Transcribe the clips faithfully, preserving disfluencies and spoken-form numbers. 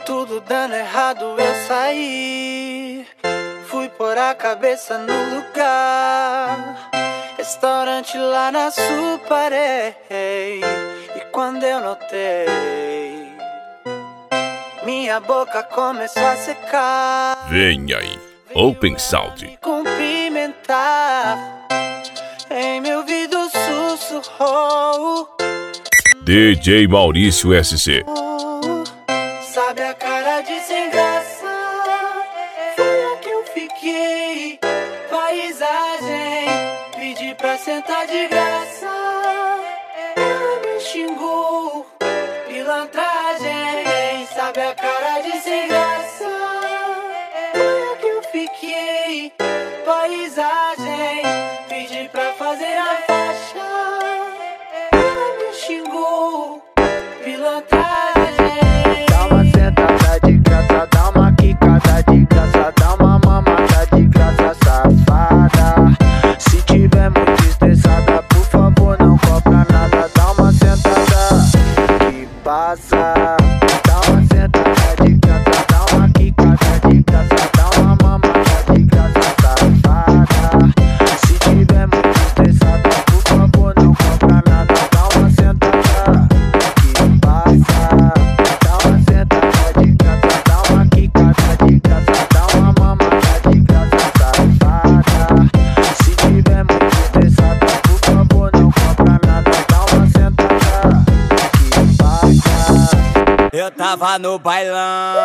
Tudo dando errado, eu saí. Fui pôr a cabeça no lugar. Restaurante lá na Suparé. E quando eu notei, minha boca começou a secar. Vem aí, Open Sound. Cumprimentar, em meu ouvido sussurrou D J Maurício S C. Sabe a cara de sem graça? Foi a que eu fiquei. Paisagem, pedi pra sentar de graça. Ela me xingou, pilantragem. Sabe a cara de sem graça? Foi a que eu fiquei. Paisagem, pedi pra fazer a faixa. Ela me xingou, pilantragem. Dá uma sentada de graça, dá uma quicada de graça, dá uma mamada de graça, safada. Se tiver muito estressada, por favor não cobra nada. Dá uma sentada que passa. Dá uma sentada de graça, dá uma quicada de graça, dá uma mamada de graça, safada. Se tiver muito estressada, por favor não cobra nada. Dá uma sentada que passa. Dá uma sentada de graça, dá uma quicada de graça, dá uma mamada de graça, safada. Se tiver muito estressada, por favor não cobra nada. Dá uma sentada que passa. Eu tava no bailão,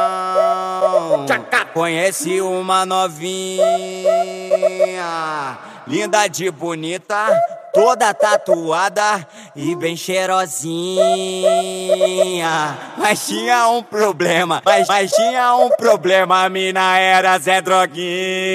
conheci uma novinha, linda de bonita, toda tatuada e bem cheirosinha. Mas tinha um problema, mas, mas tinha um problema, a mina era Zé Droguinha.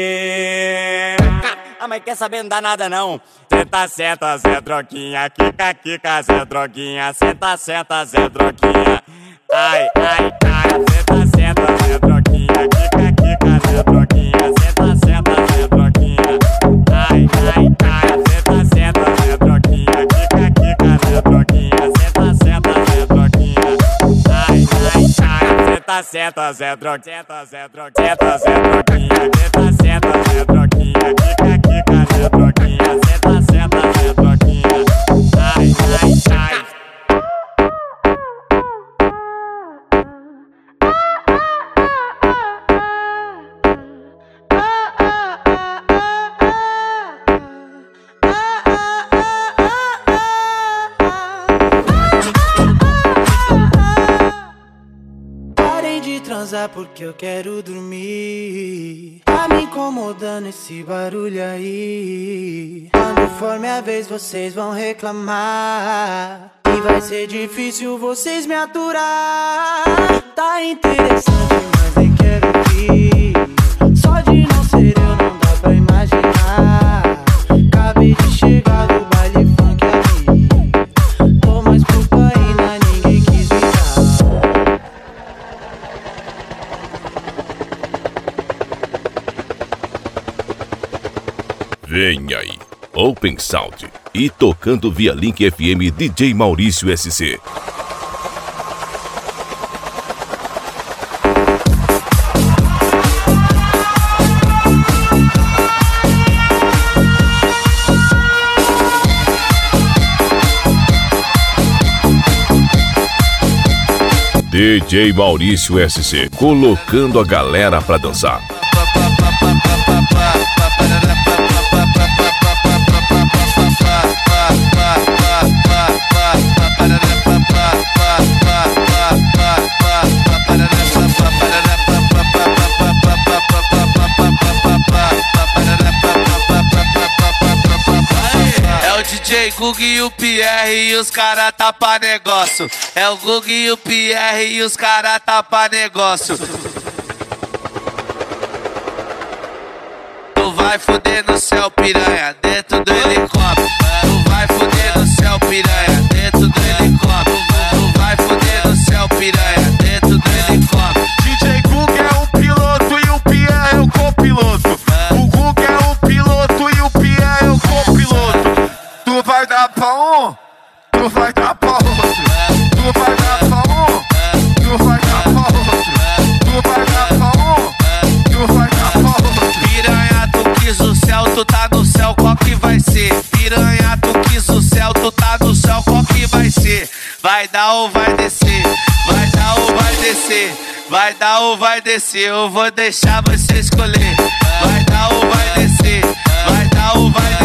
Ah, mas quer saber, não dá nada não. Senta, senta, Zé Droguinha, quica, quica, Zé Droguinha, senta, senta, Zé Droguinha. Ai, ai, ai, senta, senta, Zé Droguinha, quica, quica, Zé Droguinha, senta, senta, Zé Droguinha. Ai, ai, ai, senta, senta, Zé Droguinha, quica, quica, Zé Droguinha, senta, senta, Zé Droguinha. Ai, ai, ai, senta, senta, Zé Droguinha, senta, Zé Droguinha, senta, Zé Droguinha, senta, senta, Zé Droguinha, quica, quica, Zé Droguinha, senta, senta, Zé Droguinha. Ai, ai, ai. Transar porque eu quero dormir. Tá me incomodando esse barulho aí. Quando for minha vez vocês vão reclamar e vai ser difícil vocês me aturar. Tá interessante, mas nem quero ir. Só de não ser eu não dá pra imaginar. Acabei de chegar do baile funk ali. Tô mais cocaína, ninguém quis me dar. Vem aí, Open Sound e tocando via Link F M D J Maurício S C. D J Maurício S C, colocando a galera pra dançar. D J Gug e o Pierre e os cara tapa negócio. É o Gug e o Pierre e os cara tapa negócio. Tu vai foder no céu, piranha, dentro do helicóptero. Tu vai foder no céu, piranha, dentro do helicóptero. Tu vai foder no céu, piranha, dentro do helicóptero. D J Gug é o piloto e o Pierre é o copiloto. O Gug é o piloto e o Pierre é o copiloto. Tu vai dar pra um, tu vai dar pra outro. Tu vai dar pra um, tu vai dar pra outro. vai ser? Piranha, tu quis o céu, tu tá no céu, qual que vai ser? Vai dar ou vai descer? Vai dar ou vai descer? Vai dar ou vai descer? Eu vou deixar você escolher. Vai dar ou vai descer? Vai dar ou vai descer?